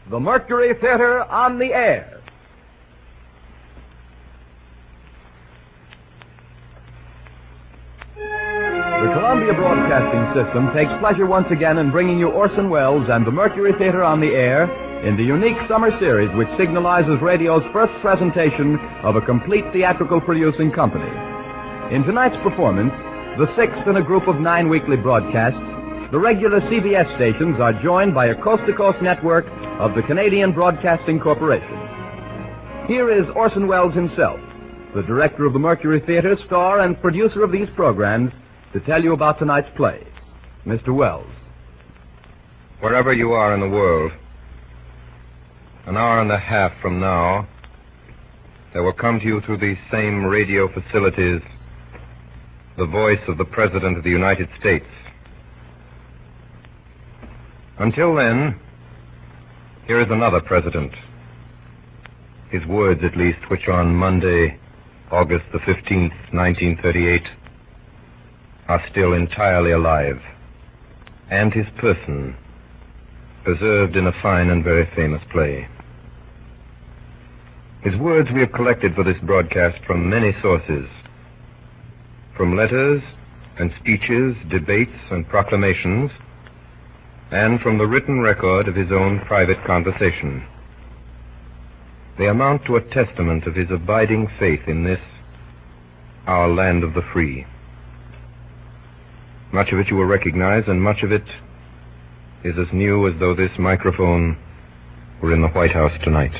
The Mercury Theater on the air. The Columbia Broadcasting System takes pleasure once again in bringing you Orson Welles and the Mercury Theater on the air in the unique summer series which signalizes radio's first presentation of a complete theatrical producing company. In tonight's performance, the sixth in a group of 9 weekly broadcasts, the regular CBS stations are joined by a coast-to-coast network of the Canadian Broadcasting Corporation. Here is Orson Welles himself, the director of the Mercury Theater, star and producer of these programs, to tell you about tonight's play. Mr. Welles. Wherever you are in the world, an hour and a half from now, there will come to you through these same radio facilities the voice of the President of the United States. Until then, here is another president. His words, at least, which on Monday, August the 15th, 1938, are still entirely alive, and his person, preserved in a fine and very famous play. His words we have collected for this broadcast from many sources, from letters and speeches, debates and proclamations, and from the written record of his own private conversation. They amount to a testament of his abiding faith in this, our land of the free. Much of it you will recognize, and much of it is as new as though this microphone were in the White House tonight.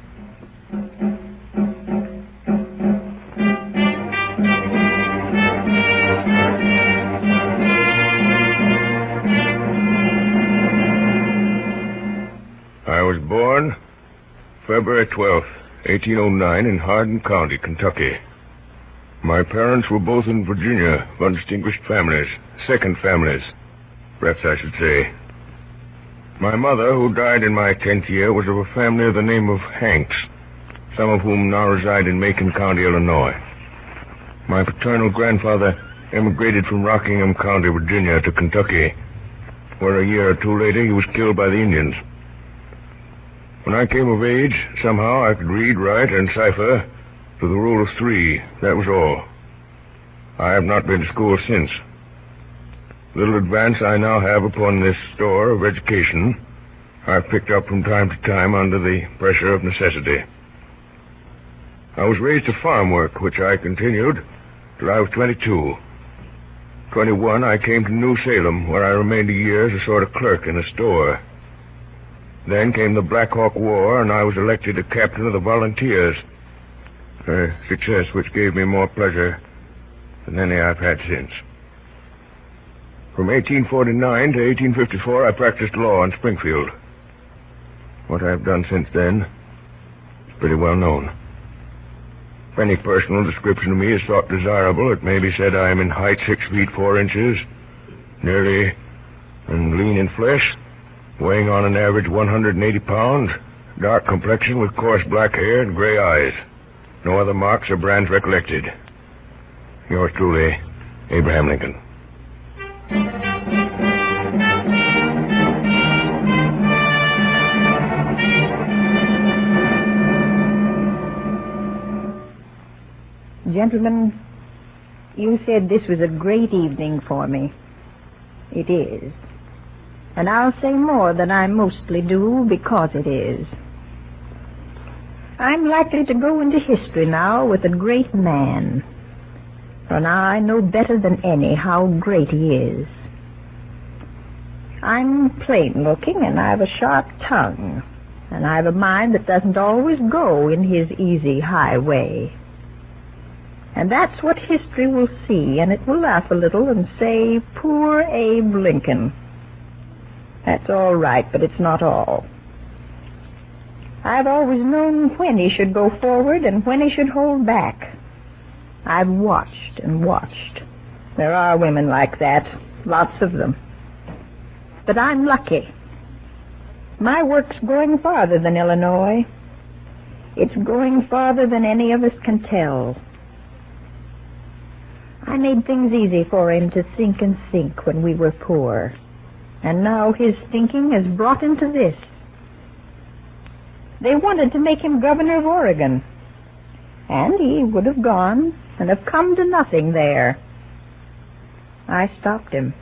I was born February 12th, 1809, in Hardin County, Kentucky. My parents were both in Virginia, of distinguished families, second families, perhaps I should say. My mother, who died in my 10th year, was of a family of the name of Hanks, some of whom now reside in Macon County, Illinois. My paternal grandfather emigrated from Rockingham County, Virginia, to Kentucky, where a year or two later he was killed by the Indians. When I came of age, somehow I could read, write, and cipher to the rule of 3. That was all. I have not been to school since. Little advance I now have upon this store of education I've picked up from time to time under the pressure of necessity. I was raised to farm work, which I continued till I was 22. 21, I came to New Salem, where I remained a year as a sort of clerk in a store. Then came the Black Hawk War, and I was elected a captain of the volunteers, a success which gave me more pleasure than any I've had since. From 1849 to 1854, I practiced law in Springfield. What I've done since then is pretty well known. If any personal description of me is thought desirable, it may be said I am in height 6 feet 4 inches, nearly and lean in flesh, weighing on an average 180 pounds, dark complexion with coarse black hair and gray eyes. No other marks or brands recollected. Yours truly, Abraham Lincoln. Gentlemen, you said this was a great evening for me. It is. And I'll say more than I mostly do because it is. I'm likely to go into history now with a great man. For now I know better than any how great he is. I'm plain looking and I've a sharp tongue. And I've a mind that doesn't always go in his easy high way. And that's what history will see, and it will laugh a little and say, poor Abe Lincoln. That's all right, but it's not all. I've always known when he should go forward and when he should hold back. I've watched and watched. There are women like that, lots of them. But I'm lucky. My work's going farther than Illinois. It's going farther than any of us can tell. I made things easy for him to think and think when we were poor. And now his thinking has brought him to this. They wanted to make him governor of Oregon. And he would have gone and have come to nothing there. I stopped him.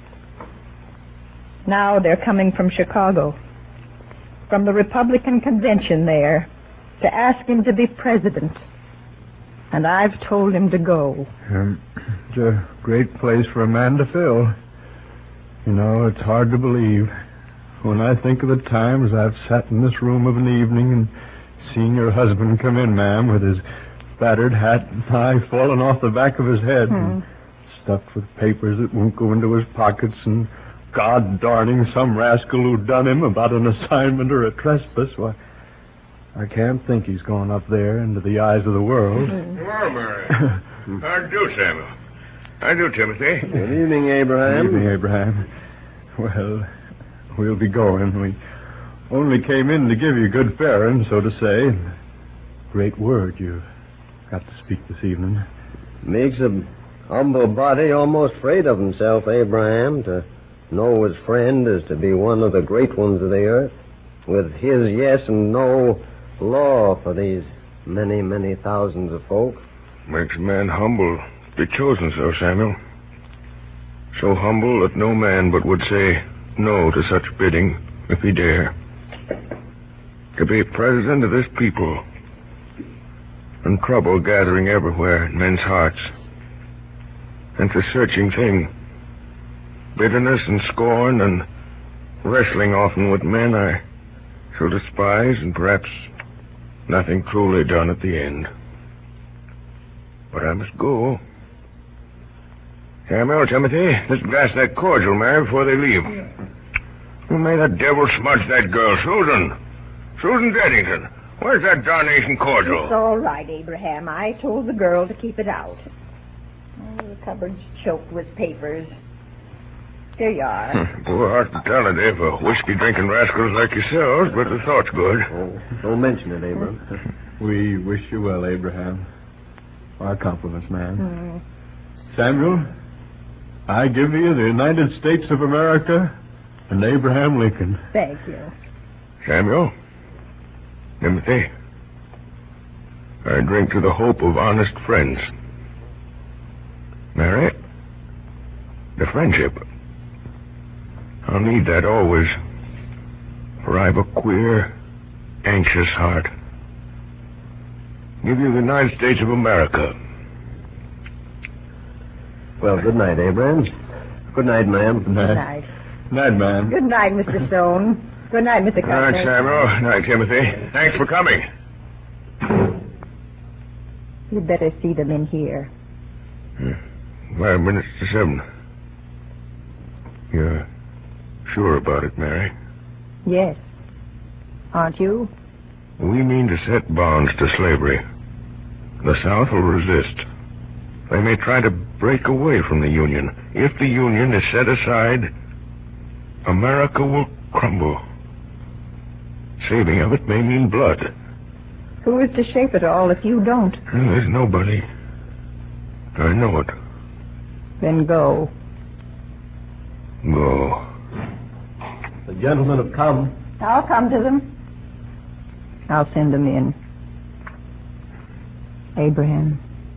Now they're coming from Chicago, from the Republican convention there, to ask him to be president. And I've told him to go. It's a great place for a man to fill. You know, it's hard to believe. When I think of the times I've sat in this room of an evening and seen your husband come in, ma'am, with his battered hat and tie falling off the back of his head and stuffed with papers that won't go into his pockets and God-darning some rascal who done him about an assignment or a trespass, why, I can't think he's gone up there into the eyes of the world. Well, Mary. How do, Samuel? How do, Timothy? Good evening, Abraham. Good evening, Abraham. Well, we'll be going. We only came in to give you good faring, so to say. Great word you've got to speak this evening. Makes a humble body almost afraid of himself, Abraham, to know his friend is to be one of the great ones of the earth, with his yes and no law for these many, many thousands of folk. Makes a man humble to be chosen so, Samuel. So humble that no man but would say no to such bidding if he dare. To be president of this people, and trouble gathering everywhere in men's hearts. And it's a searching thing. Bitterness and scorn and wrestling often with men I shall despise, and perhaps nothing truly done at the end. But I must go. Samuel, Timothy, let's glass that cordial, Mary, before they leave. Who may the devil smudge that girl, Susan? Susan Deddington. Where's that darnation cordial? It's all right, Abraham. I told the girl to keep it out. Oh, the cupboard's choked with papers. Here you are. Poor hospitality for whiskey-drinking rascals like yourselves, but the thought's good. Oh, don't mention it, Abraham. We wish you well, Abraham. Our compliments, man. Samuel, I give you the United States of America and Abraham Lincoln. Thank you. Samuel, Timothy, I drink to the hope of honest friends. Mary, the friendship. I'll need that always, for I've a queer, anxious heart. Give you the United States of America. Well, good night, Abraham. Good night, ma'am. Good night. Good night. Night, ma'am. Good night, Mr. Stone. Good night, Mr. Good night, Cuthbert. Samuel. Good night, Timothy. Thanks for coming. You'd better see them in here. 5 minutes to 7. You're sure about it, Mary? Yes. Aren't you? We mean to set bonds to slavery. The South will resist. They may try to break away from the Union. If the Union is set aside, America will crumble. Saving of it may mean blood. Who is to shape it all if you don't? There's nobody. I know it. Then go. Go. The gentlemen have come. I'll come to them. I'll send them in. Abraham,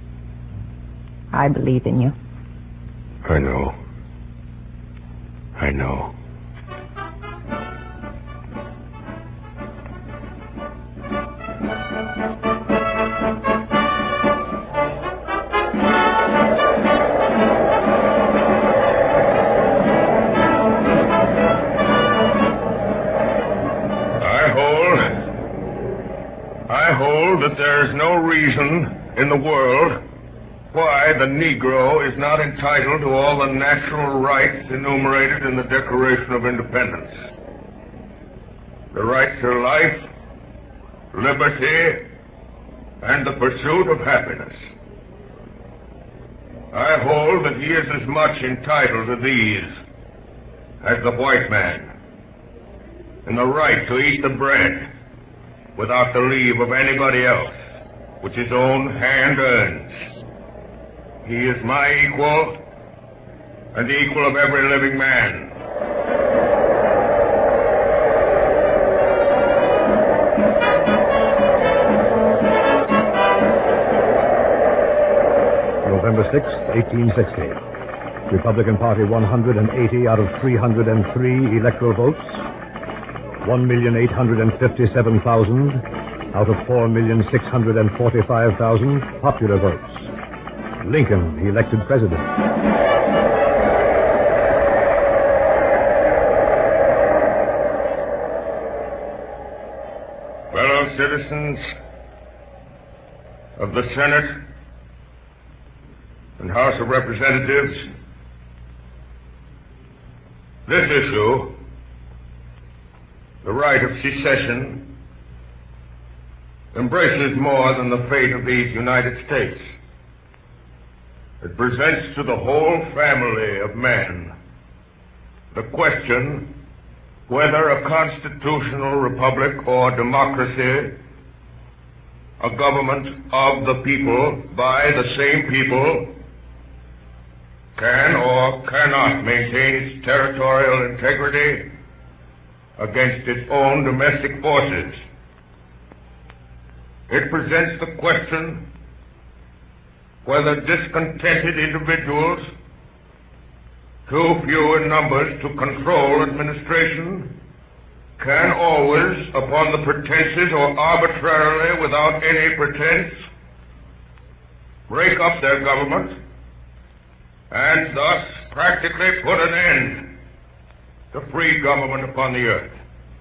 I believe in you. I know. I know. I hold that there is no reason in the world why the Negro is not entitled to all the natural rights enumerated in the Declaration of Independence. The right to life, liberty, and the pursuit of happiness. I hold that he is as much entitled to these as the white man, and the right to eat the bread without the leave of anybody else, which his own hand earns. He is my equal, and the equal of every living man. 6th, 1860. Republican Party 180 out of 303 electoral votes. 1,857,000 out of 4,645,000 popular votes. Lincoln elected president. Fellow citizens of the Senate and House of Representatives, this issue, the right of secession, embraces more than the fate of these United States. It presents to the whole family of man the question whether a constitutional republic or democracy, a government of the people, by the same people, can or cannot maintain its territorial integrity against its own domestic forces. It presents the question whether discontented individuals, too few in numbers to control administration, can always, upon the pretenses or arbitrarily without any pretense, break up their government and thus practically put an end to free government upon the earth.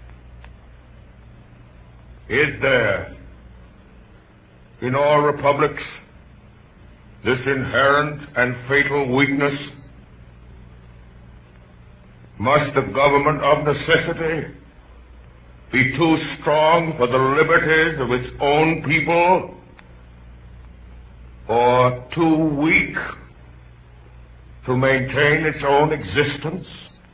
Is there, in all republics, this inherent and fatal weakness? Must the government of necessity be too strong for the liberties of its own people, or too weak to maintain its own existence?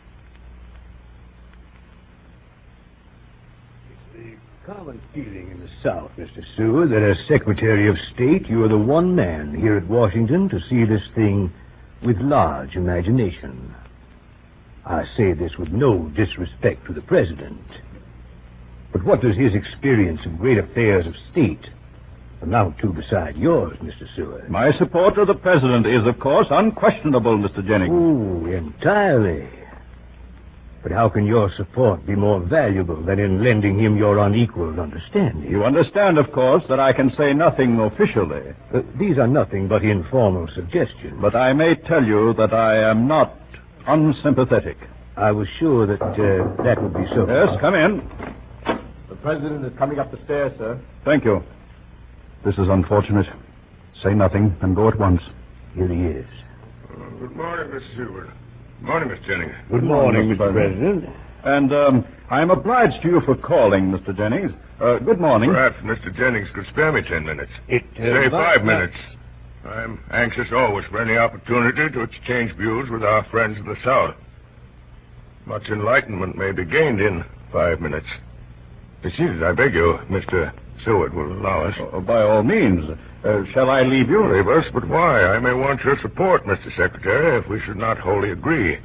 Common feeling in the South, Mr. Seward, that as Secretary of State, you are the one man here at Washington to see this thing with large imagination. I say this with no disrespect to the President. But what does his experience of great affairs of state amount to beside yours, Mr. Seward? My support of the President is, of course, unquestionable, Mr. Jennings. Oh, entirely. But how can your support be more valuable than in lending him your unequaled understanding? You understand, of course, that I can say nothing officially. These are nothing but informal suggestions. But I may tell you that I am not unsympathetic. I was sure that that would be so. Yes, come in. The President is coming up the stairs, sir. Thank you. This is unfortunate. Say nothing and go at once. Here he is. Good morning, Mr. Seward. Good morning, Mr. Jennings. Good morning, Mr. President. And I am obliged to you for calling, Mr. Jennings. Good morning. Perhaps Mr. Jennings could spare me 10 minutes. Say 5 minutes. I'm anxious always for any opportunity to exchange views with our friends in the South. Much enlightenment may be gained in 5 minutes. Be seated, I beg you, Mr. Seward will allow us. By all means. Shall I leave you? Leave us, but why? I may want your support, Mr. Secretary, if we should not wholly agree.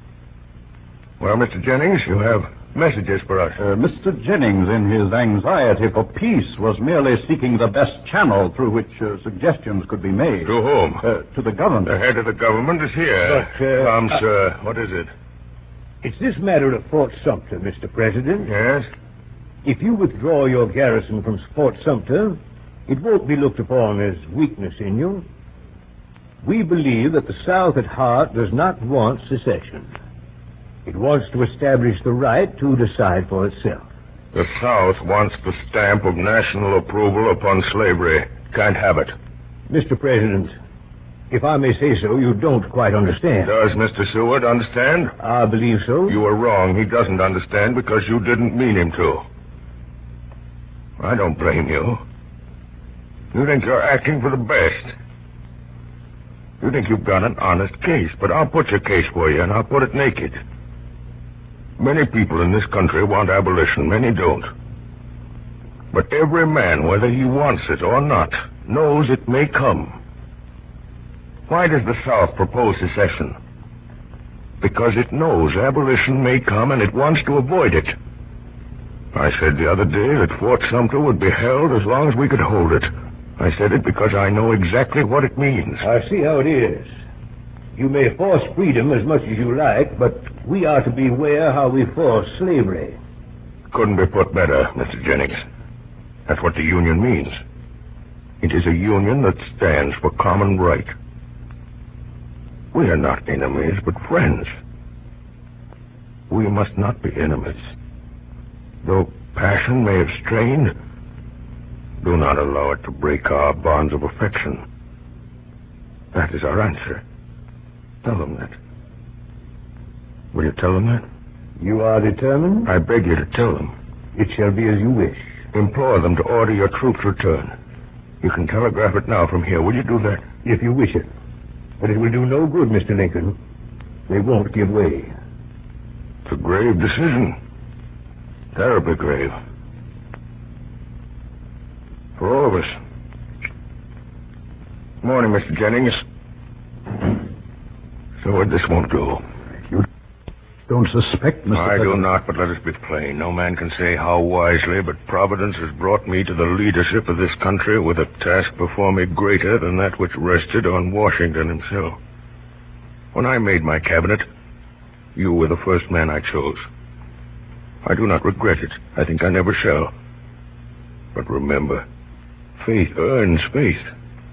Well, Mr. Jennings, you have messages for us. Mr. Jennings, in his anxiety for peace, was merely seeking the best channel through which suggestions could be made. To whom? To the government. The head of the government is here. But, Come, sir. What is it? It's this matter of Fort Sumter, Mr. President. Yes? If you withdraw your garrison from Fort Sumter, it won't be looked upon as weakness in you. We believe that the South at heart does not want secession. It wants to establish the right to decide for itself. The South wants the stamp of national approval upon slavery. Can't have it. Mr. President, if I may say so, you don't quite understand. Does Mr. Seward understand? I believe so. You are wrong. He doesn't understand because you didn't mean him to. I don't blame you. You think you're acting for the best. You think you've got an honest case, but I'll put your case for you, and I'll put it naked. Many people in this country want abolition, many don't. But every man, whether he wants it or not, knows it may come. Why does the South propose secession? Because it knows abolition may come, and it wants to avoid it. I said the other day that Fort Sumter would be held as long as we could hold it. I said it because I know exactly what it means. I see how it is. You may force freedom as much as you like, but we are to beware how we force slavery. Couldn't be put better, Mr. Jennings. That's what the union means. It is a union that stands for common right. We are not enemies, but friends. We must not be enemies. Though passion may have strained, do not allow it to break our bonds of affection. That is our answer. Tell them that. Will you tell them that? You are determined? I beg you to tell them. It shall be as you wish. Implore them to order your troops return. You can telegraph it now from here. Will you do that? If you wish it. But it will do no good, Mr. Lincoln. They won't give way. It's a grave decision. Terribly grave. For all of us. Morning, Mr. Jennings. So this won't do. You don't suspect, Mr. I President? do not, but let us be plain. No man can say how wisely, but Providence has brought me to the leadership of this country with a task before me greater than that which rested on Washington himself. When I made my cabinet, you were the first man I chose. I do not regret it. I think I never shall. But remember, faith earns faith.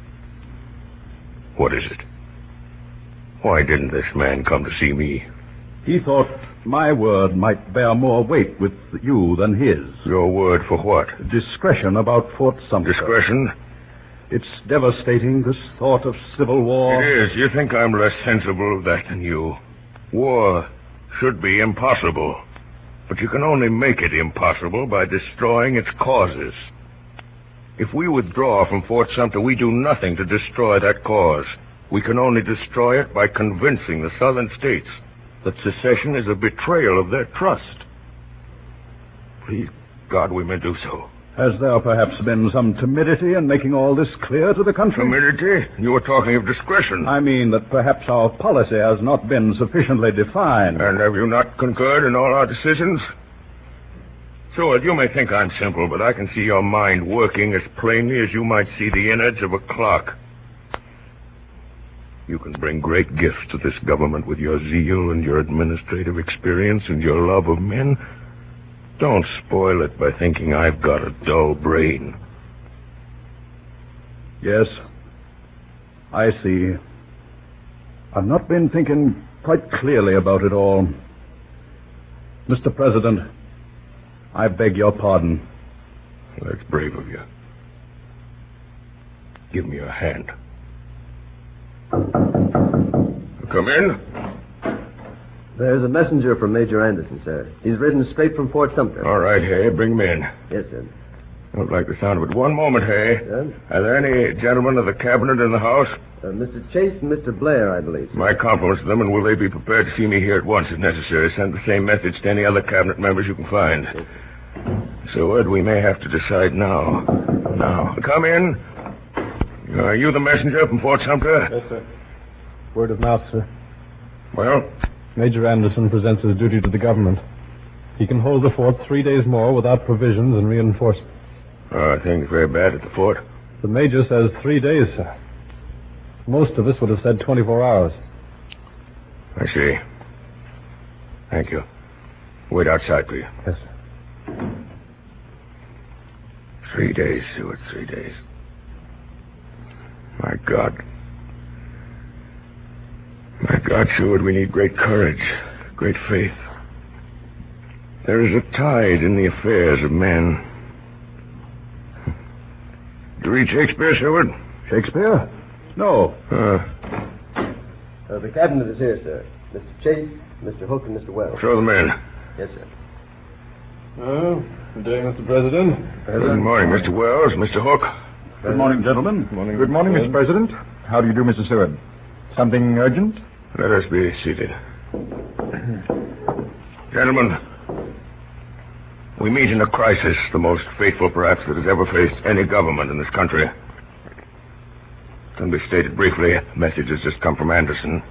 What is it? Why didn't this man come to see me? He thought my word might bear more weight with you than his. Your word for what? Discretion about Fort Sumter. Discretion? It's devastating, this thought of civil war. It is. You think I'm less sensible of that than you. War should be impossible. But you can only make it impossible by destroying its causes. If we withdraw from Fort Sumter, we do nothing to destroy that cause. We can only destroy it by convincing the southern states that secession is a betrayal of their trust. Please, God, we may do so. Has there perhaps been some timidity in making all this clear to the country? Timidity? You were talking of discretion. I mean that perhaps our policy has not been sufficiently defined. And have you not concurred in all our decisions? Seward, you may think I'm simple, but I can see your mind working as plainly as you might see the innards of a clock. You can bring great gifts to this government with your zeal and your administrative experience and your love of men. Don't spoil it by thinking I've got a dull brain. Yes, I see. I've not been thinking quite clearly about it all. Mr. President, I beg your pardon. That's brave of you. Give me your hand. Come in. There's a messenger from Major Anderson, sir. He's ridden straight from Fort Sumter. All right, Hay, bring him in. Yes, sir. Don't like the sound of it. One moment, Hay. Yes? Are there any gentlemen of the cabinet in the house? Mr. Chase and Mr. Blair, I believe. My compliments to them, and will they be prepared to see me here at once if necessary? Send the same message to any other cabinet members you can find. Yes. So, Ed, we may have to decide now. Now, come in. Are you the messenger from Fort Sumter? Yes, sir. Word of mouth, sir. Well? Major Anderson presents his duty to the government. He can hold the fort 3 days more without provisions and reinforcements. Things very bad at the fort. The major says 3 days, sir. Most of us would have said 24 hours. I see. Thank you. Wait outside, please. Yes, sir. 3 days, Stewart, 3 days. My God. My God, Stewart, we need great courage, great faith. There is a tide in the affairs of men. Did you read Shakespeare, Stewart? Shakespeare? No. The cabinet is here, sir. Mr. Chase, Mr. Hook, and Mr. Wells. Show them in. Yes, sir. Good day, Mr. President. Good morning, Mr. Wells, Mr. Hook. Good morning, gentlemen. Good morning, Mr. President. How do you do, Mr. Seward? Something urgent? Let us be seated. Gentlemen, we meet in a crisis, the most fateful perhaps that has ever faced any government in this country. Can be stated briefly. A message has just come from Anderson.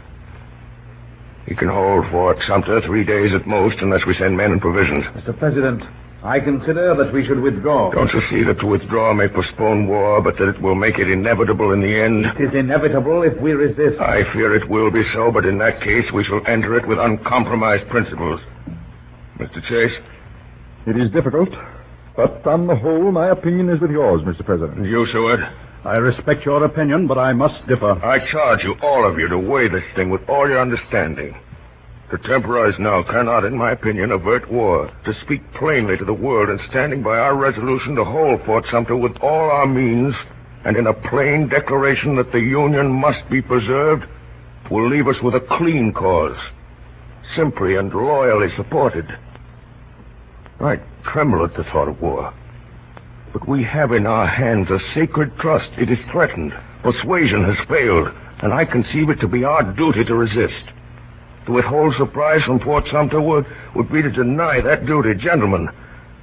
He can hold Fort Sumter 3 days at most unless we send men and provisions. Mr. President, I consider that we should withdraw. Don't you see that to withdraw may postpone war, but that it will make it inevitable in the end? It is inevitable if we resist. I fear it will be so, but in that case we shall enter it with uncompromised principles. Mr. Chase? It is difficult, but on the whole, my opinion is with yours, Mr. President. And you, Seward? I respect your opinion, but I must differ. I charge you, all of you, to weigh this thing with all your understanding. To temporize now cannot, in my opinion, avert war. To speak plainly to the world and standing by our resolution to hold Fort Sumter with all our means, and in a plain declaration that the Union must be preserved, will leave us with a clean cause, simply and loyally supported. I tremble at the thought of war. But we have in our hands a sacred trust. It is threatened. Persuasion has failed, and I conceive it to be our duty to resist. To withhold supplies from Fort Sumter would be to deny that duty. Gentlemen,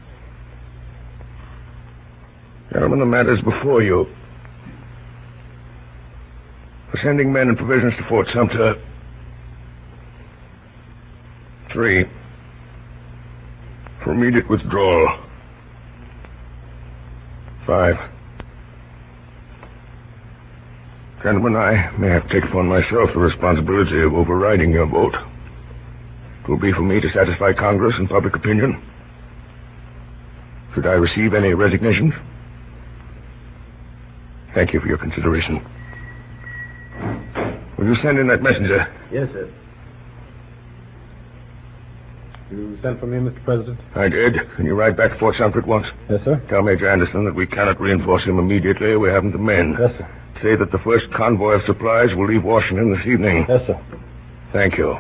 the matter is before you. For sending men and provisions to Fort Sumter, 3. For immediate withdrawal, 5. Gentlemen, I may have taken upon myself the responsibility of overriding your vote. It will be for me to satisfy Congress and public opinion. Should I receive any resignations? Thank you for your consideration. Will you send in that messenger? Yes, sir. You sent for me, Mr. President? I did. Can you ride back to Fort Sumter at once? Yes, sir. Tell Major Anderson that we cannot reinforce him immediately. We haven't the men. Yes, sir. Say that the first convoy of supplies will leave Washington this evening. Yes, sir. Thank you.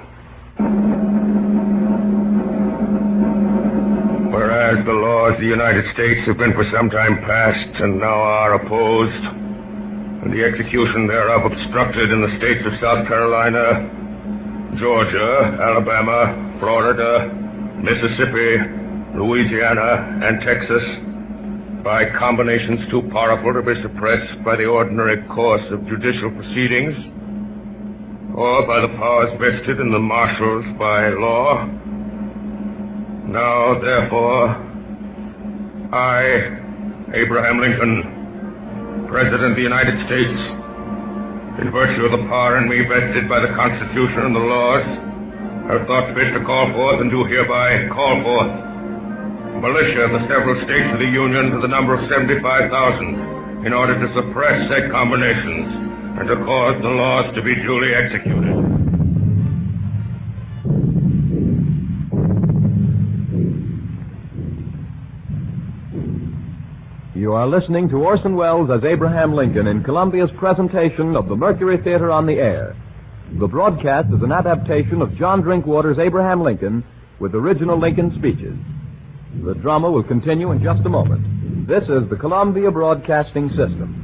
Whereas the laws of the United States have been for some time past and now are opposed, and the execution thereof obstructed in the states of South Carolina, Georgia, Alabama, Florida, Mississippi, Louisiana, and Texas, by combinations too powerful to be suppressed by the ordinary course of judicial proceedings, or by the powers vested in the marshals by law. Now, therefore, I, Abraham Lincoln, President of the United States, in virtue of the power in me vested by the Constitution and the laws, have thought fit to call forth and do hereby call forth militia of the several states of the Union to the number of 75,000 in order to suppress said combinations and to cause the laws to be duly executed. You are listening to Orson Welles as Abraham Lincoln in Columbia's presentation of the Mercury Theater on the Air. The broadcast is an adaptation of John Drinkwater's Abraham Lincoln with original Lincoln speeches. The drama will continue in just a moment. This is the Columbia Broadcasting System.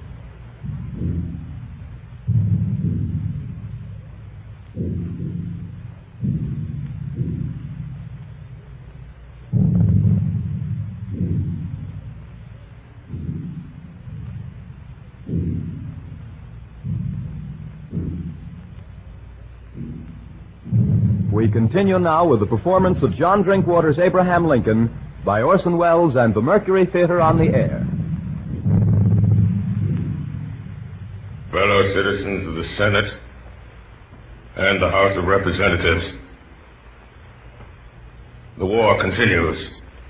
We continue now with the performance of John Drinkwater's Abraham Lincoln by Orson Welles and the Mercury Theater on the Air. Fellow citizens of the Senate and the House of Representatives, the war continues,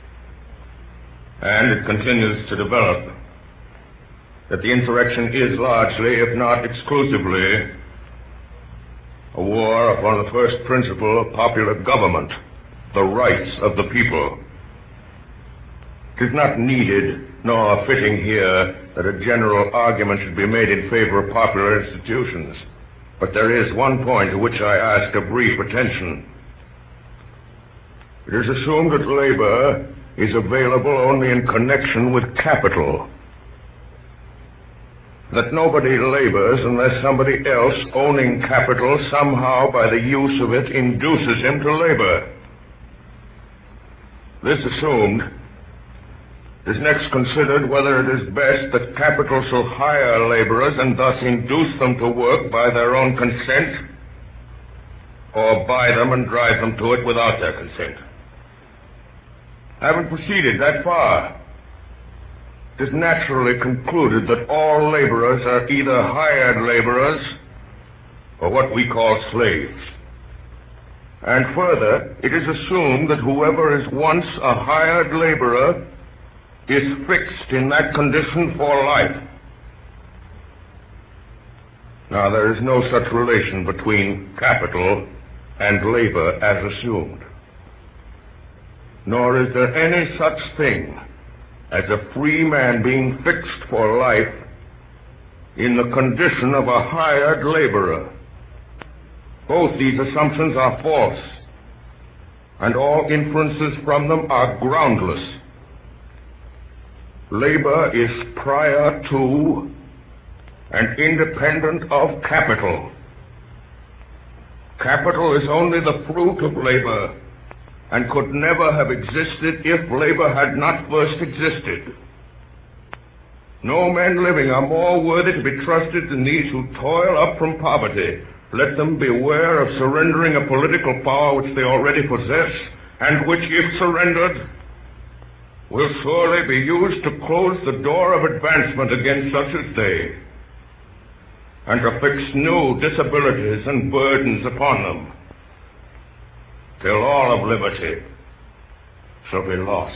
and it continues to develop that the insurrection is largely, if not exclusively, a war upon the first principle of popular government, the rights of the people. It is not needed nor fitting here that a general argument should be made in favor of popular institutions, but there is one point to which I ask a brief attention. It is assumed that labor is available only in connection with capital, that nobody labors unless somebody else owning capital somehow by the use of it induces him to labor. This assumed, it is next considered whether it is best that capital shall hire laborers and thus induce them to work by their own consent, or buy them and drive them to it without their consent. Having proceeded that far, it is naturally concluded that all laborers are either hired laborers or what we call slaves. And further, it is assumed that whoever is once a hired laborer is fixed in that condition for life. Now, there is no such relation between capital and labor as assumed. Nor is there any such thing as a free man being fixed for life in the condition of a hired laborer. Both these assumptions are false, and all inferences from them are groundless. Labor is prior to and independent of capital. Capital is only the fruit of labor, and could never have existed if labor had not first existed. No men living are more worthy to be trusted than these who toil up from poverty. Let them beware of surrendering a political power which they already possess, and which, if surrendered, will surely be used to close the door of advancement against such as they, and to fix new disabilities and burdens upon them, till all of liberty shall be lost.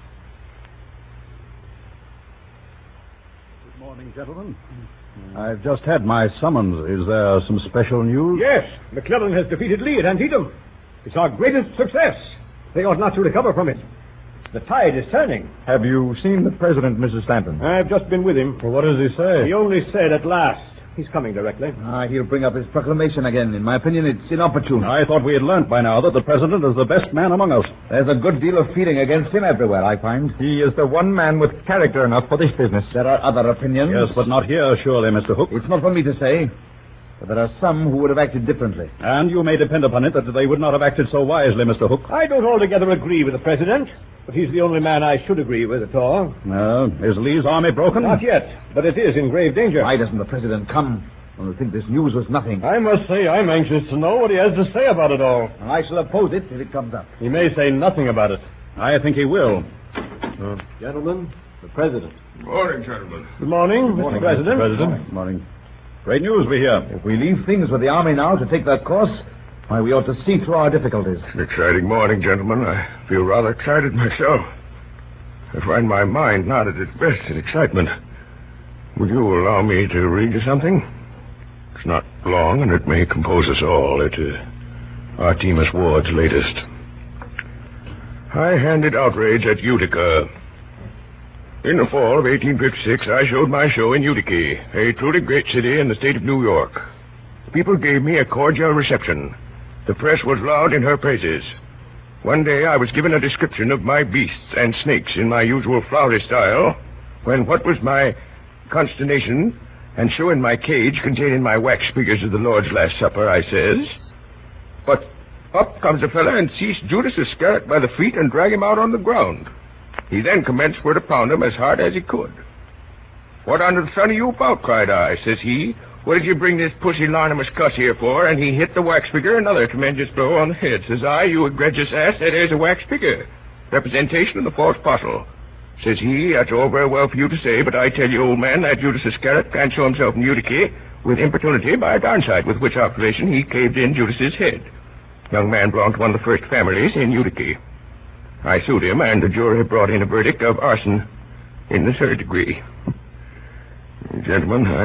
Good morning, gentlemen. I've just had my summons. Is there some special news? Yes, McClellan has defeated Lee at Antietam. It's our greatest success. They ought not to recover from it. The tide is turning. Have you seen the president, Mrs. Stanton? I've just been with him. Well, what does he say? He only said at last. He's coming directly. He'll bring up his proclamation again. In my opinion, it's inopportune. I thought we had learned by now that the president is the best man among us. There's a good deal of feeling against him everywhere, I find. He is the one man with character enough for this business. There are other opinions. Yes, but not here, surely, Mr. Hook. It's not for me to say, but there are some who would have acted differently. And you may depend upon it that they would not have acted so wisely, Mr. Hook. I don't altogether agree with the president, but he's the only man I should agree with at all. Is Lee's army broken? Not yet, but it is in grave danger. Why doesn't the president come? I think this news was nothing. I must say I'm anxious to know what he has to say about it all. I shall oppose it if it comes up. He may say nothing about it. I think he will. Gentlemen, the president. Good morning, gentlemen. Good morning, Mr. President. Good morning. Great news we hear. If we leave things with the army now to take their course, why, we ought to see through our difficulties. It's an exciting morning, gentlemen. I feel rather excited myself. I find my mind not at its best in excitement. Would you allow me to read you something? It's not long, and it may compose us all. It is Artemus Ward's latest. High-handed outrage at Utica. In the fall of 1856, I showed my show in Utica, a truly great city in the state of New York. People gave me a cordial reception. The press was loud in her praises. One day I was given a description of my beasts and snakes in my usual flowery style, when what was my consternation, and showing my cage containing my wax figures of the Lord's Last Supper, I says, but up comes a fella and seized Judas Iscariot by the feet and drag him out on the ground. He then commenced for to pound him as hard as he could. What under the sun are you about? Cried I. Says he, what did you bring this pusillanimous cuss here for? And he hit the wax figure another tremendous blow on the head. Says I, you egregious ass, that is a wax figure. Representation of the false apostle. Says he, that's all very well for you to say, but I tell you, old man, that Judas Iscariot can't show himself in Utica with importunity by a downside, with which observation he caved in Judas's head. Young man belonged to one of the first families in Utica. I sued him, and the jury brought in a verdict of arson in the third degree. Gentlemen,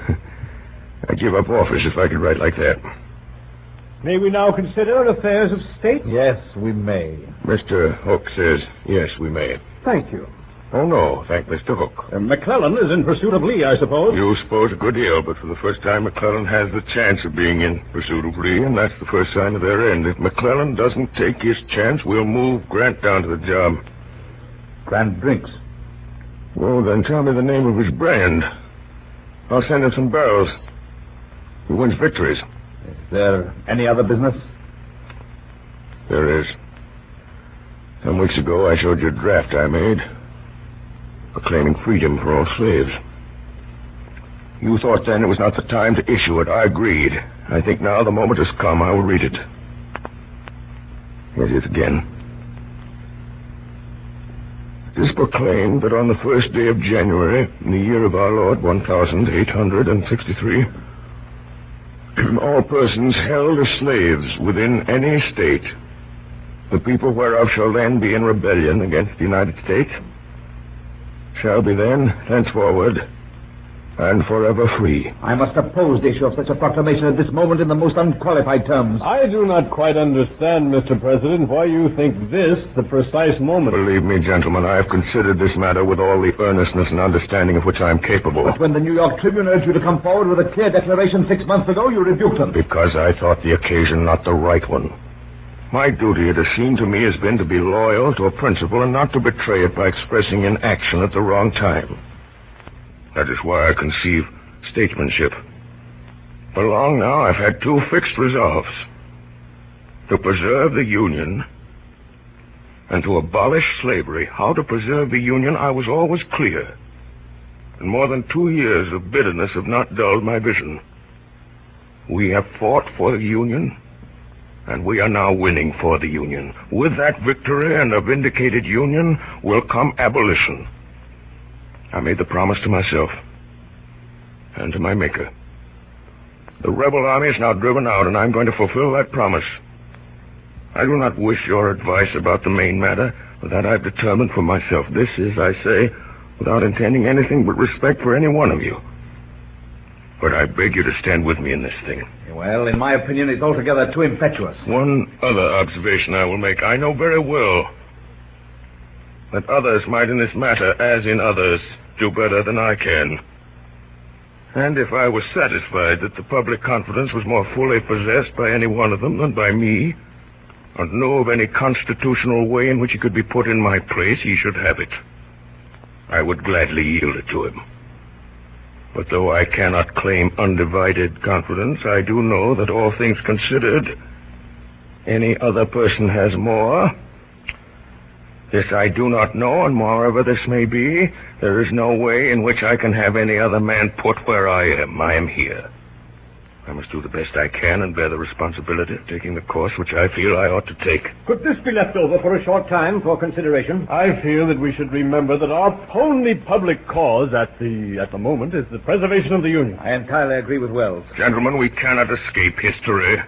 I'd give up office if I could write like that. May we now consider affairs of state? Yes, we may. Mr. Hook says, yes, we may. Thank you. Oh, no, thank Mr. Hook. McClellan is in pursuit of Lee, I suppose. You suppose a good deal, but for the first time, McClellan has the chance of being in pursuit of Lee, and that's the first sign of their end. If McClellan doesn't take his chance, we'll move Grant down to the job. Grant drinks. Well, then tell me the name of his brand. I'll send him some barrels. He wins victories. Is there any other business? There is. Some weeks ago, I showed you a draft I made, proclaiming freedom for all slaves. You thought then it was not the time to issue it. I agreed. I think now the moment has come. I will read it. Here it is again. It is proclaimed that on the first day of January, in the year of our Lord, 1863, all persons held as slaves within any state, the people whereof shall then be in rebellion against the United States, shall be then, henceforward, and forever free. I must oppose the issue of such a proclamation at this moment in the most unqualified terms. I do not quite understand, Mr. President, why you think this the precise moment. Believe me, gentlemen, I have considered this matter with all the earnestness and understanding of which I am capable. But when the New York Tribune urged you to come forward with a clear declaration 6 months ago, you rebuked them. Because I thought the occasion not the right one. My duty, it has seemed to me, has been to be loyal to a principle and not to betray it by expressing in action at the wrong time. That is why I conceive statesmanship. For long now, I've had two fixed resolves: to preserve the Union and to abolish slavery. How to preserve the Union, I was always clear. And more than 2 years of bitterness have not dulled my vision. We have fought for the Union, and we are now winning for the Union. With that victory and a vindicated Union will come abolition. I made the promise to myself and to my Maker. The rebel army is now driven out, and I'm going to fulfill that promise. I do not wish your advice about the main matter, but that I've determined for myself. This is, I say, without intending anything but respect for any one of you. But I beg you to stand with me in this thing. Well, in my opinion, it's altogether too impetuous. One other observation I will make. I know very well that others might in this matter, as in others, do better than I can. And if I was satisfied that the public confidence was more fully possessed by any one of them than by me, and knew of any constitutional way in which he could be put in my place, he should have it. I would gladly yield it to him. But though I cannot claim undivided confidence, I do know that all things considered, any other person has more. This I do not know, and moreover this may be, there is no way in which I can have any other man put where I am. I am here. I must do the best I can and bear the responsibility of taking the course which I feel I ought to take. Could this be left over for a short time for consideration? I feel that we should remember that our only public cause at the moment is the preservation of the Union. I entirely agree with Wells. Gentlemen, we cannot escape history.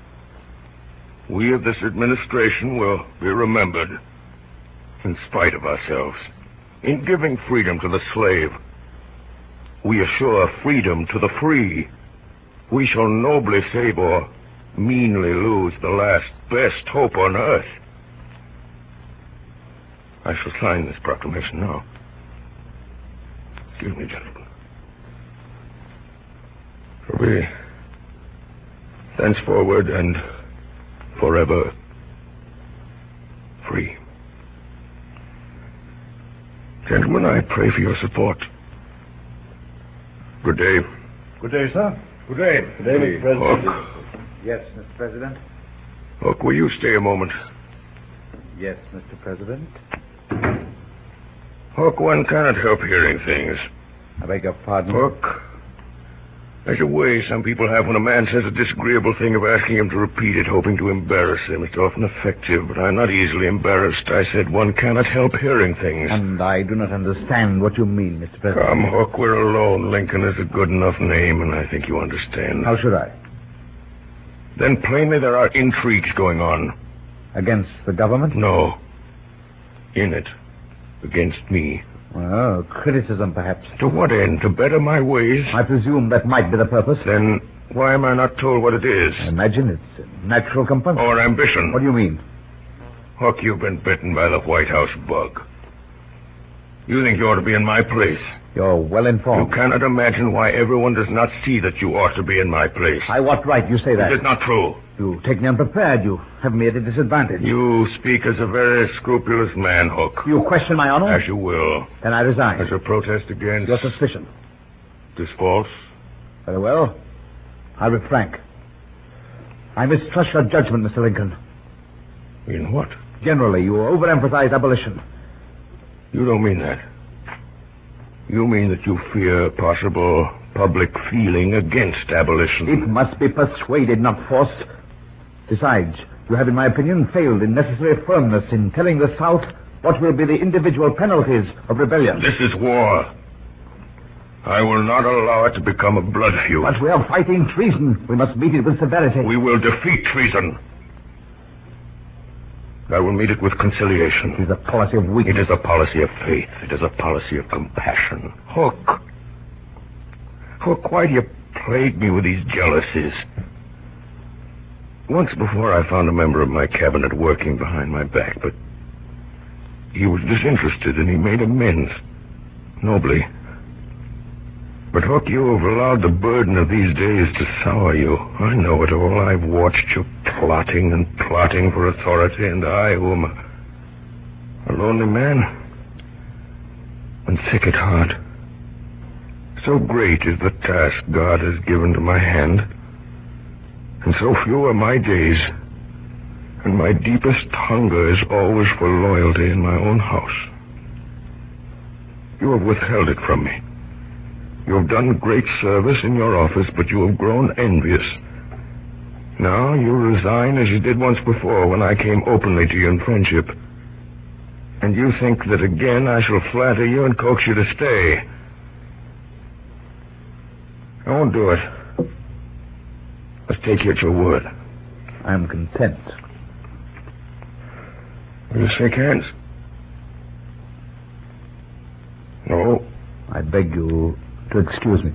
We of this administration will be remembered, in spite of ourselves. In giving freedom to the slave, we assure freedom to the free. We shall nobly save or meanly lose the last best hope on earth. I shall sign this proclamation now. Excuse me, gentlemen. For we, thenceforward and forever, free. Gentlemen, I pray for your support. Good day. Good day, sir. Good day. Good day, Mr. President. Hook. Yes, Mr. President. Hook, will you stay a moment? Yes, Mr. President. Hook, one cannot help hearing things. I beg your pardon? Hook, there's a way some people have when a man says a disagreeable thing of asking him to repeat it, hoping to embarrass him. It's often effective, but I'm not easily embarrassed. I said one cannot help hearing things. And I do not understand what you mean, Mr. President. Come, Hook, we're alone. Lincoln is a good enough name, and I think you understand. How should I? Then plainly there are intrigues going on. Against the government? No. In it. Against me. Well, criticism, perhaps. To what end? To better my ways? I presume that might be the purpose. Then why am I not told what it is? I imagine it's natural compunction. Or ambition? What do you mean? Hook, you've been bitten by the White House bug. You think you ought to be in my place. You're well You informed. cannot imagine why everyone does not see that you ought to be in my place. By what right you say that? Is it not true? You take me unprepared. You have me at a disadvantage. You speak as a very scrupulous man, Hook. You question my honor? As you will. Then I resign. As a protest against... Your suspicion. This false? Very well. I'll be frank. I mistrust your judgment, Mr. Lincoln. In what? Generally, you overemphasize abolition. You don't mean that. You mean that you fear possible public feeling against abolition. It must be persuaded, not forced. Besides, you have, in my opinion, failed in necessary firmness in telling the South What will be the individual penalties of rebellion? This is war. I will not allow it to become a blood feud. But we are fighting treason. We must meet it with severity. We will defeat treason. I will meet it with conciliation. It is a policy of weakness. It is a policy of faith. It is a policy of compassion. Hook, why do you plague me with these jealousies? Once before I found a member of my cabinet working behind my back, but he was disinterested and he made amends. Nobly. But Hook, you have allowed the burden of these days to sour you. I know it all. I've watched you plotting and plotting for authority, and I, who am a lonely man and sick at heart. So great is the task God has given to my hand, and so few are my days, and my deepest hunger is always for loyalty in my own house. You have withheld it from me. You have done great service in your office, but you have grown envious. Now you resign as you did once before when I came openly to you in friendship. And you think that again I shall flatter you and coax you to stay. I won't do it. Let's take you at your word. I am content. Will you shake hands? No. I beg you to excuse me.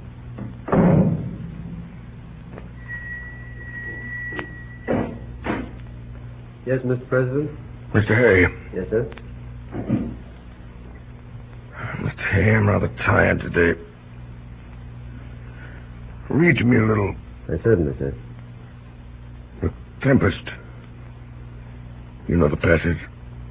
Yes, Mr. President? Mr. Hay. Yes, sir? Mr. Hay, I'm rather tired today. Read to me a little. Certainly, sir. The Tempest. You know the passage.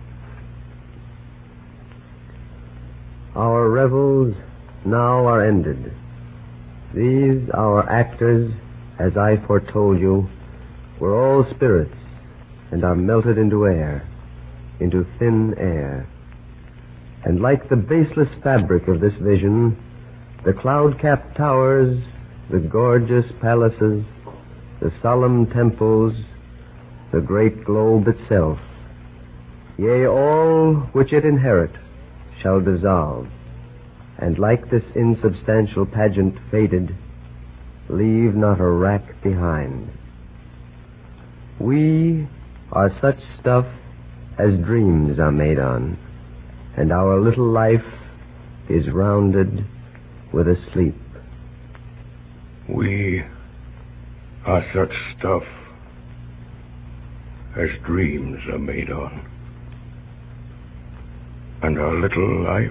Our revels now are ended. These, our actors, as I foretold you, were all spirits, and are melted into air, into thin air. And like the baseless fabric of this vision, the cloud-capped towers, the gorgeous palaces, the solemn temples, the great globe itself, yea, all which it inherit, shall dissolve, and like this insubstantial pageant faded, leave not a rack behind. We are such stuff as dreams are made on, and our little life is rounded with a sleep. We are such stuff as dreams are made on, and our little life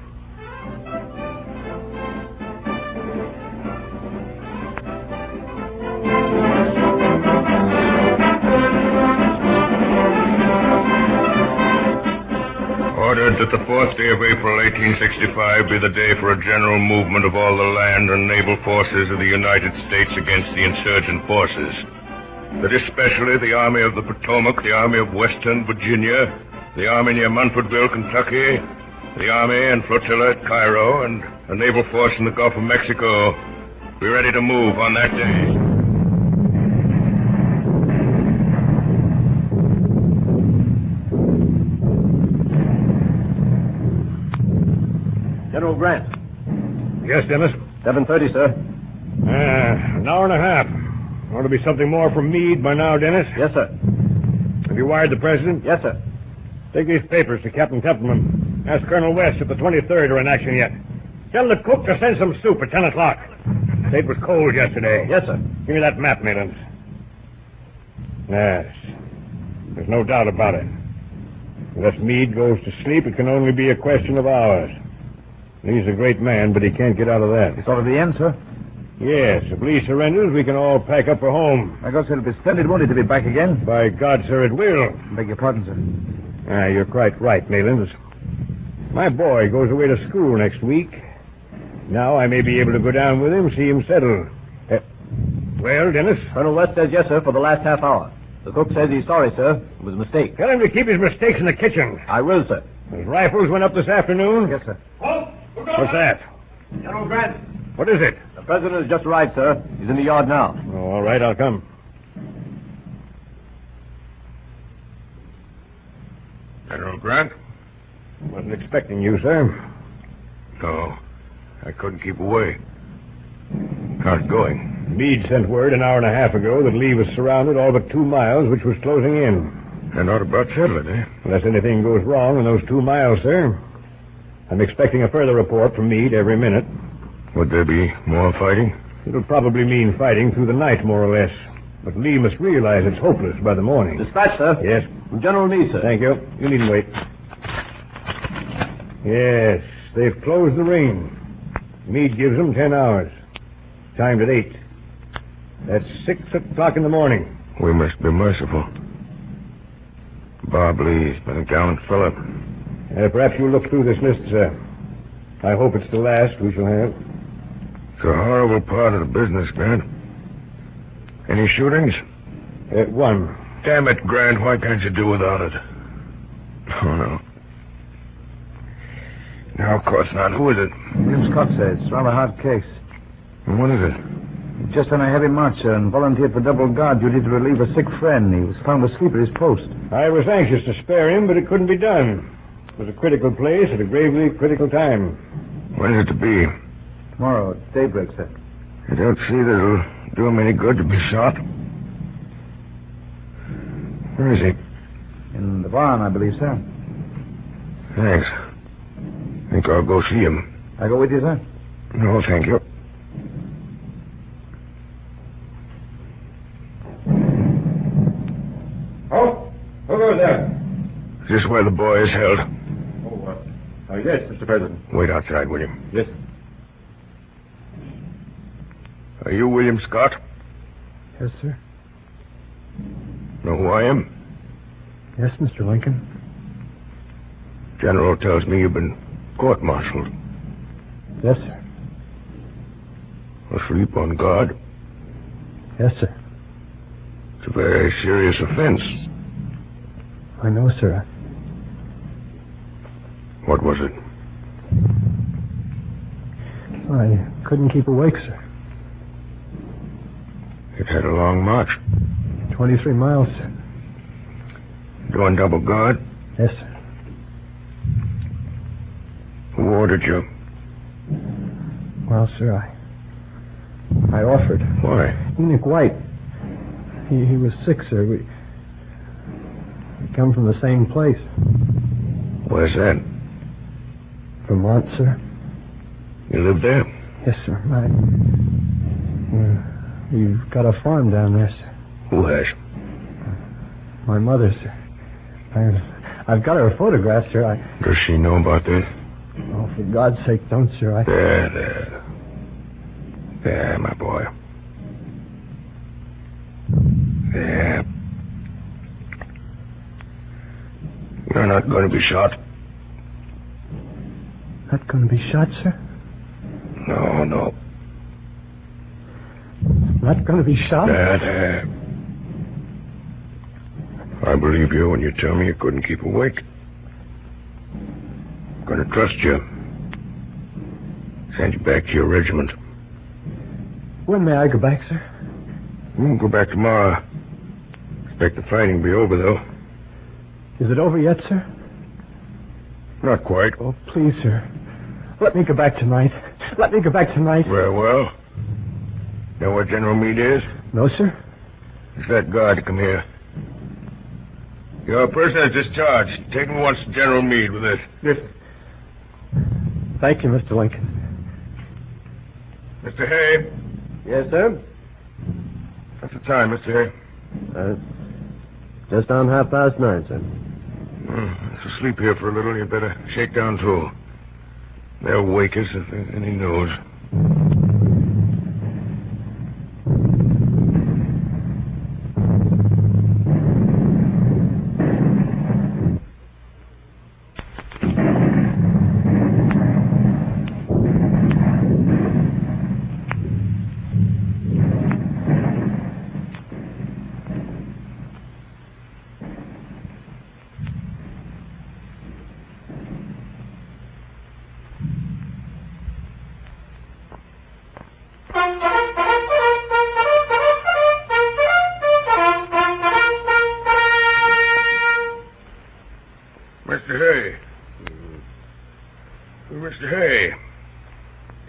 ordered that the 4th day of April, 1865, be the day for a general movement of all the land and naval forces of the United States against the insurgent forces. That especially the Army of the Potomac, the Army of Western Virginia, the Army near Munfordville, Kentucky, the Army and flotilla at Cairo, and a naval force in the Gulf of Mexico be ready to move on that day. General Grant. Yes, Dennis? 7:30, sir. An hour and a half. Ought to be something more from Meade by now, Dennis. Yes, sir. Have you wired the president? Yes, sir. Take these papers to Captain Templeman. Ask Colonel West if the 23rd are in action yet. Tell the cook to send some soup at 10 o'clock. Say it was cold yesterday. Yes, sir. Give me that map, Maylands. Yes. There's no doubt about it. Unless Meade goes to sleep, it can only be a question of hours. Lee's a great man, but he can't get out of that. It's all at the end, sir. Yes, if Lee surrenders, we can all pack up for home. My God, sir, it'll be splendid, won't it, to be back again? By God, sir, it will. Beg your pardon, sir. You're quite right, Maylands. My boy goes away to school next week. Now I may be able to go down with him, see him settle. Well, Dennis? Colonel West says yes, sir, for the last half hour. The cook says he's sorry, sir. It was a mistake. Tell him to keep his mistakes in the kitchen. I will, sir. His rifles went up this afternoon? Yes, sir. What's that? General Grant. What is it? The president has just arrived, sir. He's in the yard now. Oh, all right, I'll come. General Grant? wasn't expecting you, sir. No, I couldn't keep away. How's it going? Meade sent word an hour and a half ago that Lee was surrounded all but 2 miles, which was closing in. And ought about settle it, eh? Unless anything goes wrong in those 2 miles, sir. I'm expecting a further report from Meade every minute. Would there be more fighting? It'll probably mean fighting through the night, more or less. But Lee must realize it's hopeless by the morning. Dispatch, sir. Yes. General Meade, sir. Thank you. You needn't wait. Yes, they've closed the ring. Meade gives them 10 hours. Timed at 8. That's 6 o'clock in the morning. We must be merciful. Bob Lee's been a gallant fellow. Perhaps you'll look through this list, sir. I hope it's the last we shall have. It's a horrible part of the business, Grant. Any shootings? One. Damn it, Grant, why can't you do without it? Oh, no. No, of course not. Who is it? William Scott says it's a rather hard case. And what is it? Just on a heavy march, sir, and volunteered for double guard duty to relieve a sick friend. He was found asleep at his post. I was anxious to spare him, but it couldn't be done. It was a critical place at a gravely critical time. When is it to be? Tomorrow at daybreak, sir. I don't see that it'll do him any good to be shot. Where is he? In the barn, I believe, sir. Thanks. Think I'll go see him. I go with you, sir? No, thank you. Oh, who goes there? Is this where the boy is held? Yes, Mr. President. Wait outside, will you? Yes. Are you William Scott? Yes, sir. Know who I am? Yes, Mr. Lincoln. General tells me you've been court-martialed. Yes, sir. Asleep on guard. Yes, sir. It's a very serious offense. I know, sir. What was it? I couldn't keep awake, sir. It had a long march. 23 miles, sir. Doing double guard? Yes, sir. Who ordered you? Well, sir, I offered. Why? Enoch White. He was sick, sir. We come from the same place. Where's that? Vermont, sir. You live there? Yes, sir. We've got a farm down there, sir. Who has? My mother, sir. I've got her photograph, sir. Does she know about this? Oh, for God's sake, don't, sir. There. There, my boy. There. You're not going to be shot. Not going to be shot, sir? No. Not going to be shot? There. I believe you when you tell me you couldn't keep awake. I'm going to trust you. Send you back to your regiment. When may I go back, sir? You won't go back tomorrow. Expect the fighting to be over, though. Is it over yet, sir? Not quite. Oh, please, sir. Let me go back tonight. Let me go back tonight. Very well. Know where General Meade is? No, sir. It's that guard to come here. Your person is discharged. Take him once to General Meade with this. Yes. Thank you, Mr. Lincoln. Mr. Hay. Yes, sir? What's the time, Mr. Hay? Just on 9:30, sir. Let's sleep here for a little. You'd better shake down, too. They'll wake us if there's any news.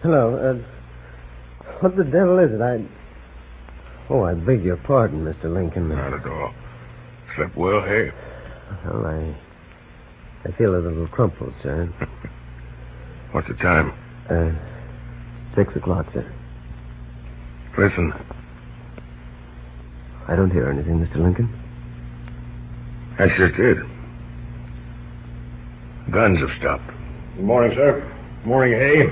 Hello. What the devil is it? Oh, I beg your pardon, Mr. Lincoln. Not at all. Slept well, hey? Well, I feel a little crumpled, sir. What's the time? 6 o'clock, sir. Listen. I don't hear anything, Mr. Lincoln. That's just it. Guns have stopped. Good morning, sir. Good morning, Hay.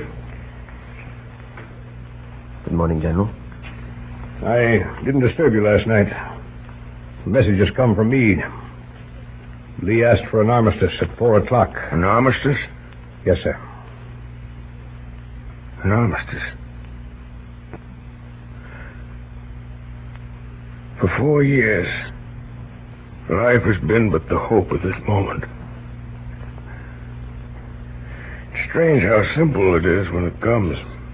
Good morning, General. I didn't disturb you last night. A message has come from Meade. Lee asked for an armistice at 4 o'clock. An armistice? Yes, sir. An armistice? For 4 years, life has been but the hope of this moment. It's strange how simple it is when it comes.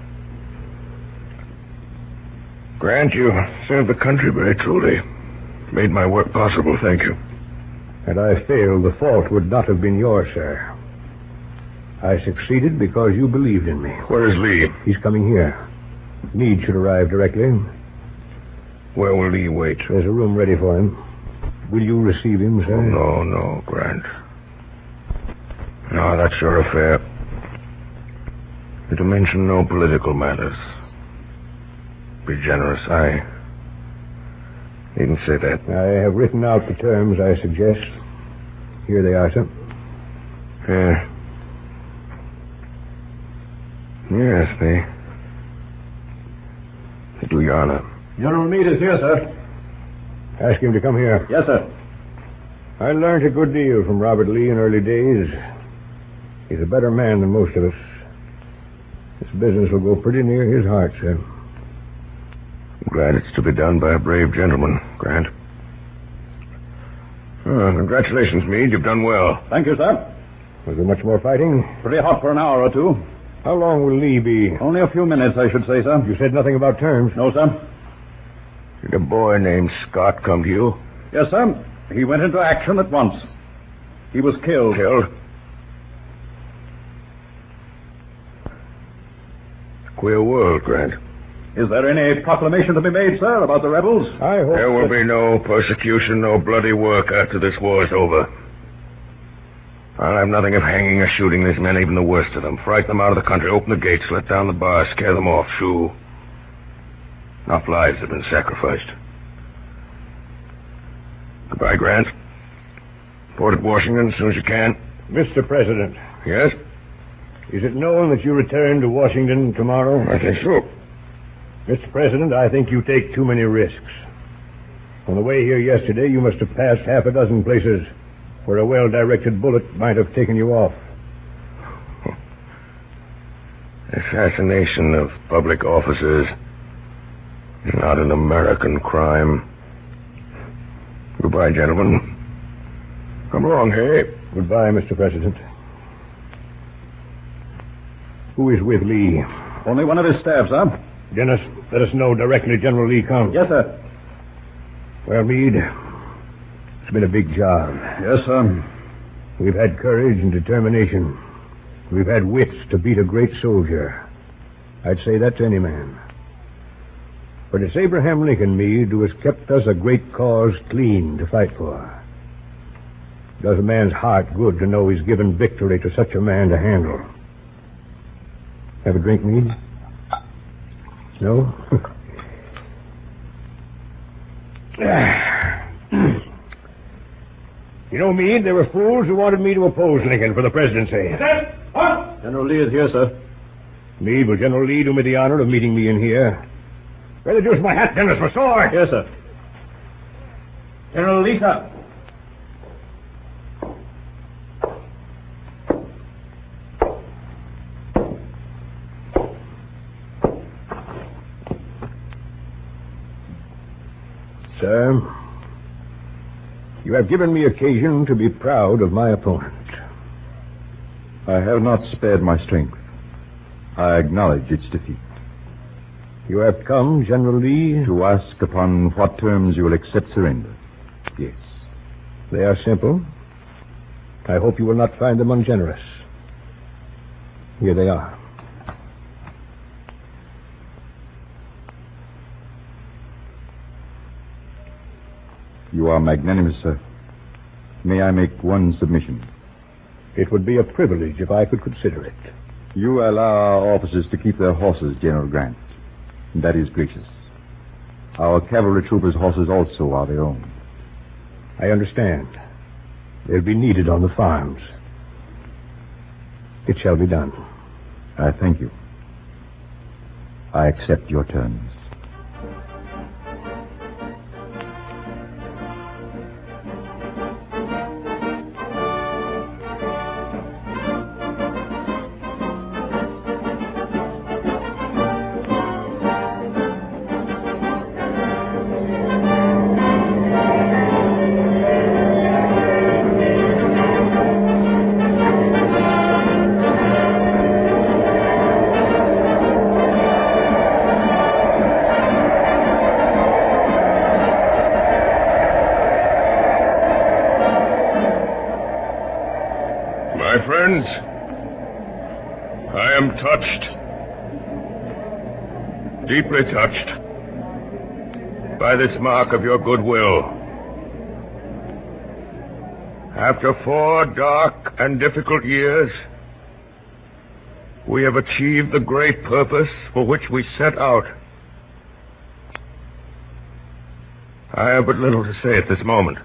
Grant, you served the country very truly. Made my work possible, thank you. Had I failed, the fault would not have been yours, sir. I succeeded because you believed in me. Where is Lee? He's coming here. Meade should arrive directly. Where will Lee wait? There's a room ready for him. Will you receive him, sir? Oh, no, Grant. No, that's your affair. To mention no political matters. Be generous. I needn't say that. I have written out the terms I suggest. Here they are, sir. Yes, they do you honor. General Meade is here, sir. Ask him to come here. Yes, sir. I learned a good deal from Robert Lee in early days. He's a better man than most of us. This business will go pretty near his heart, sir. I'm glad it's to be done by a brave gentleman, Grant. Congratulations, Meade. You've done well. Thank you, sir. Was there much more fighting? Pretty hot for an hour or two. How long will Lee be? Only a few minutes, I should say, sir. You said nothing about terms. No, sir. Did a boy named Scott come to you? Yes, sir. He went into action at once. He was killed. Killed? Queer world, Grant. Is there any proclamation to be made, sir, about the rebels? I hope There will be no persecution, no bloody work after this war's over. I'll have nothing of hanging or shooting these men, even the worst of them. Frighten them out of the country, open the gates, let down the bars, scare them off, shoo. Enough lives have been sacrificed. Goodbye, Grant. Report at Washington as soon as you can. Mr. President. Yes? Is it known that you return to Washington tomorrow? I think so. Mr. President, I think you take too many risks. On the way here yesterday, you must have passed half a dozen places where a well-directed bullet might have taken you off. Assassination of public officers is not an American crime. Goodbye, gentlemen. Come along, hey? Goodbye, Mr. President. Who is with Lee? Only one of his staff, sir. Dennis, let us know directly General Lee comes. Yes, sir. Well, Meade, it's been a big job. Yes, sir. We've had courage and determination. We've had wits to beat a great soldier. I'd say that to any man. But it's Abraham Lincoln, Meade, who has kept us a great cause clean to fight for. It does a man's heart good to know he's given victory to such a man to handle. Have a drink, Meade? No? You know, Meade, there were fools who wanted me to oppose Lincoln for the presidency. What? General Lee is here, sir. Meade, will General Lee do me the honor of meeting me in here? Where the deuce my hat, Dennis, for sword? Yes, sir. General Lee, sir. Sir, you have given me occasion to be proud of my opponent. I have not spared my strength. I acknowledge its defeat. You have come, General Lee, To ask upon what terms you will accept surrender. Yes. They are simple. I hope you will not find them ungenerous. Here they are. You are magnanimous, sir. May I make one submission? It would be a privilege if I could consider it. You allow our officers to keep their horses, General Grant. That is gracious. Our cavalry troopers' horses also are their own. I understand. They'll be needed on the farms. It shall be done. I thank you. I accept your terms. My friends, I am touched, deeply touched, by this mark of your goodwill. After 4 dark and difficult years, we have achieved the great purpose for which we set out. I have but little to say at this moment.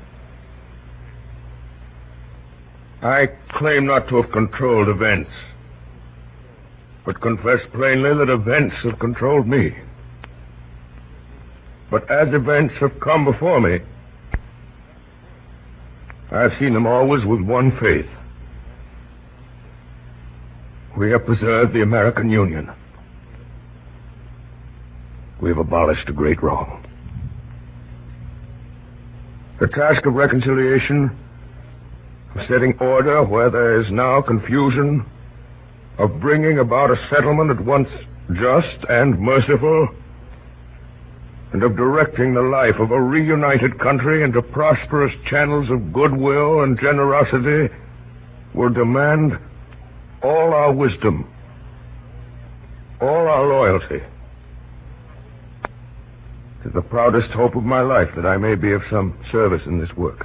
I claim not to have controlled events, but confess plainly that events have controlled me. But as events have come before me, I have seen them always with one faith. We have preserved the American Union. We have abolished a great wrong. The task of reconciliation, of setting order where there is now confusion, of bringing about a settlement at once just and merciful, and of directing the life of a reunited country into prosperous channels of goodwill and generosity, will demand all our wisdom, all our loyalty. It is the proudest hope of my life that I may be of some service in this work.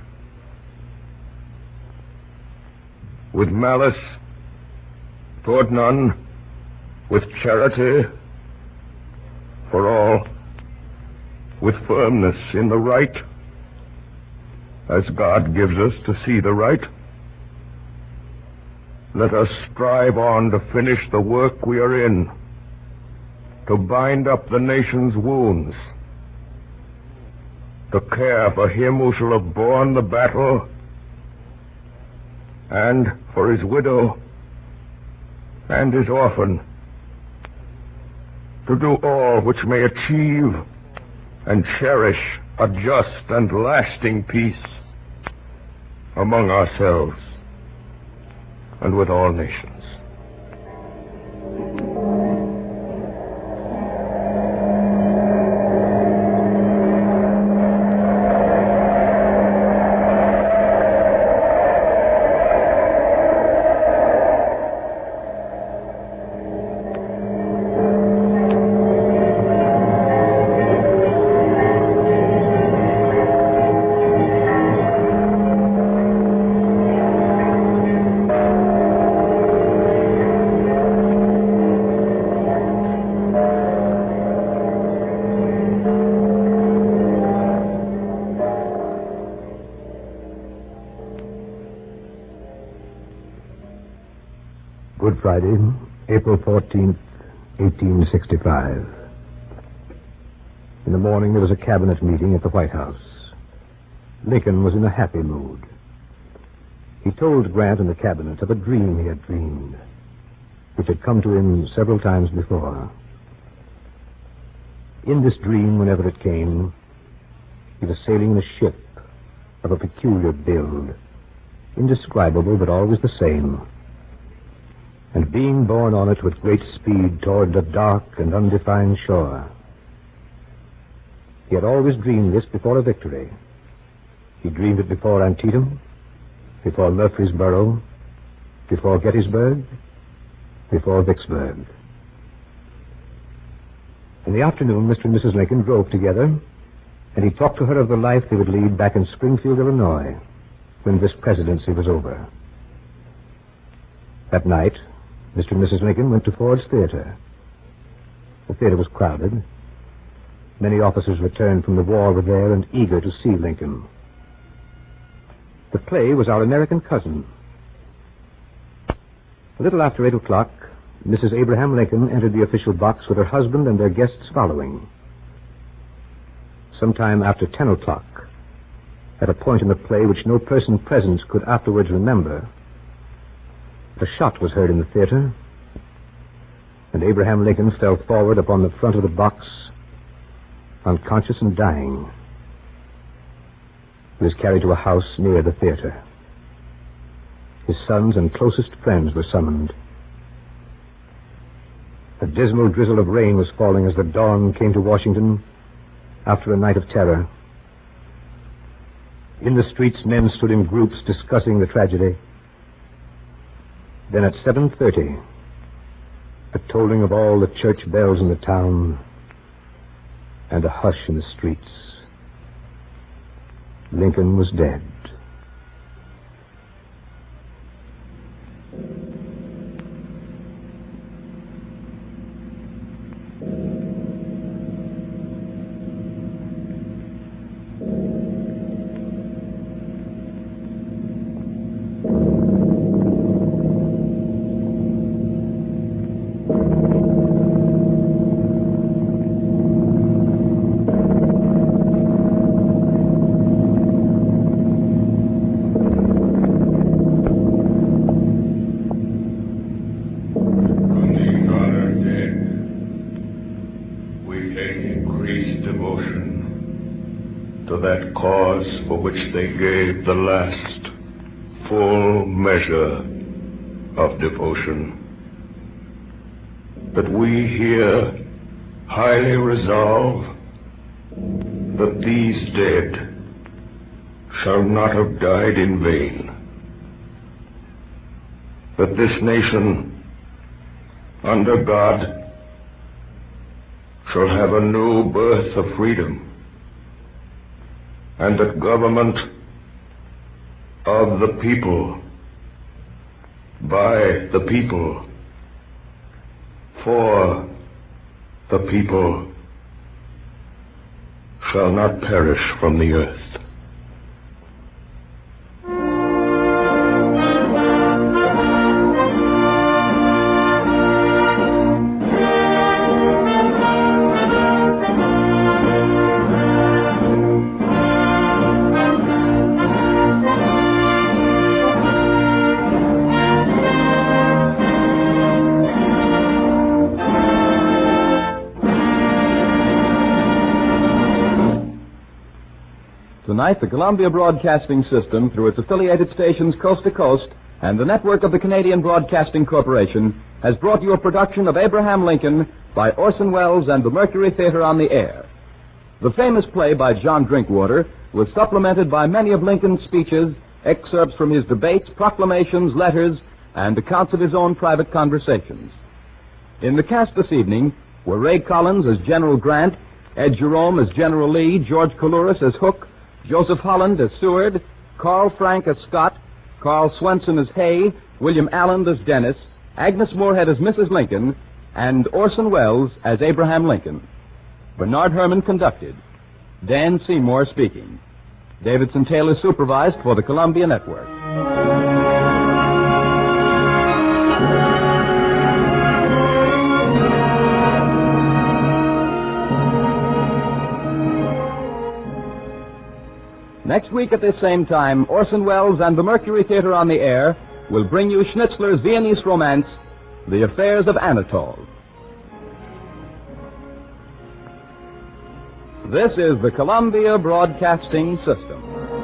With malice toward none, with charity for all, with firmness in the right, as God gives us to see the right. Let us strive on to finish the work we are in, to bind up the nation's wounds, to care for him who shall have borne the battle, and for his widow and his orphan, to do all which may achieve and cherish a just and lasting peace among ourselves and with all nations. Good Friday, April 14th, 1865. In the morning, there was a cabinet meeting at the White House. Lincoln was in a happy mood. He told Grant and the cabinet of a dream he had dreamed, which had come to him several times before. In this dream, whenever it came, he was sailing in a ship of a peculiar build, indescribable but always the same, and being borne on it with great speed toward a dark and undefined shore. He had always dreamed this before a victory. He dreamed it before Antietam, before Murfreesboro, before Gettysburg, before Vicksburg. In the afternoon, Mr. and Mrs. Lincoln drove together, and he talked to her of the life they would lead back in Springfield, Illinois, when this presidency was over. That night, Mr. and Mrs. Lincoln went to Ford's Theater. The theater was crowded. Many officers returned from the war were there and eager to see Lincoln. The play was Our American Cousin. A little after 8 o'clock, Mrs. Abraham Lincoln entered the official box with her husband and their guests following. Sometime after 10 o'clock, at a point in the play which no person present could afterwards remember, a shot was heard in the theater, and Abraham Lincoln fell forward upon the front of the box, unconscious and dying. He was carried to a house near the theater. His sons and closest friends were summoned. A dismal drizzle of rain was falling as the dawn came to Washington after a night of terror. In the streets, men stood in groups discussing the tragedy. Then at 7:30, a tolling of all the church bells in the town and a hush in the streets. Lincoln was dead. To that cause for which they gave the last full measure of devotion. But we here highly resolve that these dead shall not have died in vain, that this nation, under God, shall have a new birth of freedom, and that government of the people, by the people, for the people, shall not perish from the earth. Tonight, the Columbia Broadcasting System, through its affiliated stations coast to coast, and the network of the Canadian Broadcasting Corporation, has brought you a production of Abraham Lincoln by Orson Welles and the Mercury Theater on the Air. The famous play by John Drinkwater was supplemented by many of Lincoln's speeches, excerpts from his debates, proclamations, letters, and accounts of his own private conversations. In the cast this evening were Ray Collins as General Grant, Ed Jerome as General Lee, George Coulouris as Hook, Joseph Holland as Seward, Carl Frank as Scott, Carl Swenson as Hay, William Allen as Dennis, Agnes Moorehead as Mrs. Lincoln, and Orson Welles as Abraham Lincoln. Bernard Herrmann conducted. Dan Seymour speaking. Davidson Taylor supervised for the Columbia Network. Next week at this same time, Orson Welles and the Mercury Theater on the Air will bring you Schnitzler's Viennese romance, The Affairs of Anatole. This is the Columbia Broadcasting System.